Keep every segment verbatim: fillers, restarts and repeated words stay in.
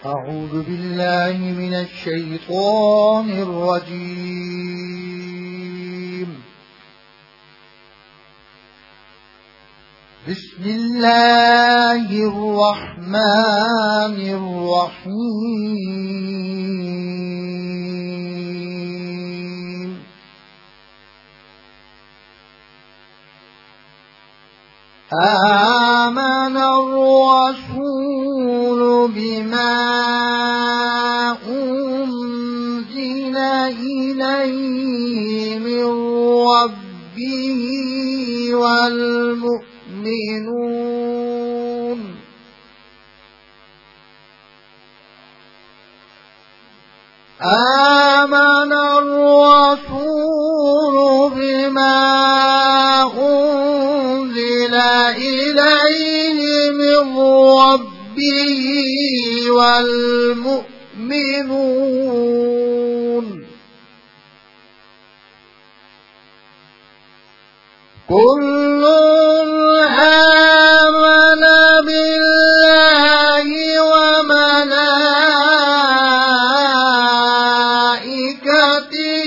أعوذ بالله من الشيطان الرجيم. بسم الله الرحمن الرحيم. آمن الرسول بما أنزل إليه من ربه والمؤمنون آمن الرسول بما أنزل إليه من ربه والمؤمنون كل آمن بالله وملائكته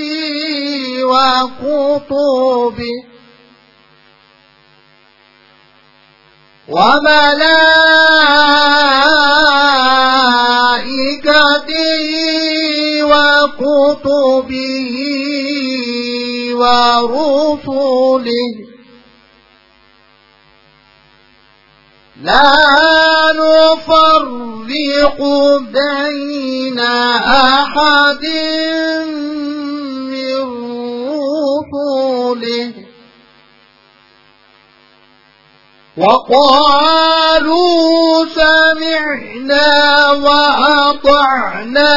وكتبه وملائكته وكتبه ورسله لا نفرق بين أحد من رسله وقالوا سمعنا وأطعنا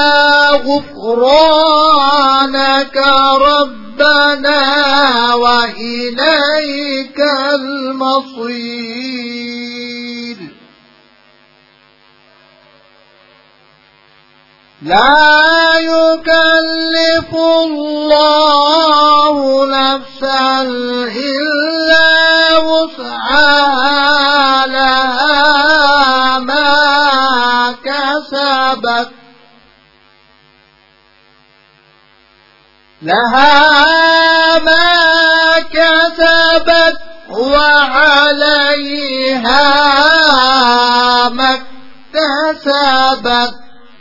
غفرانك ربنا وإليك المصير لا يكلف الله نفسا إلا وسعها لها ما كسبت لها ما كسبت وعليها ما اكتسبت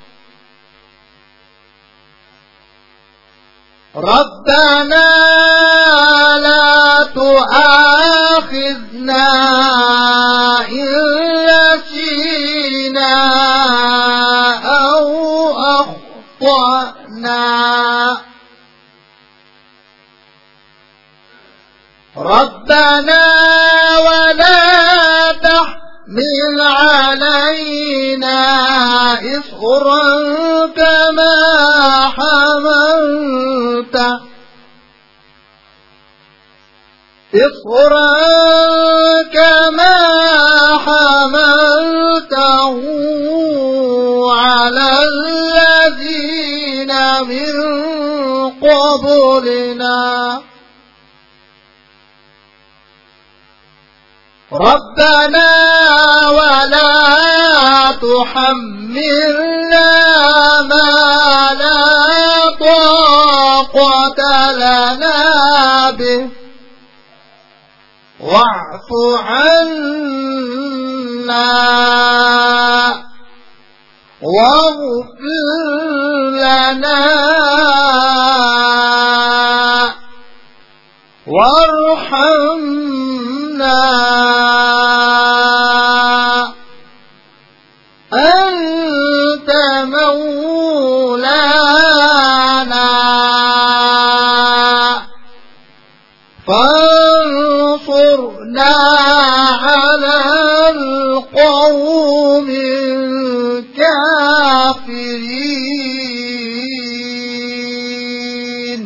ربنا لا تؤاخذنا إن نسينا أو أخطأنا ربنا ولا تحمل علينا إصرا كما حملته إصرا كما حملته على الذين من قبلنا ربنا ولا تحملنا ما لا طاقة لنا به واعف عنا واغفر لنا وارحمنا أنت مولانا فانصرنا على القوم الكافرين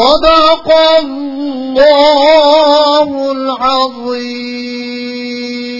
صدق الله العظيم.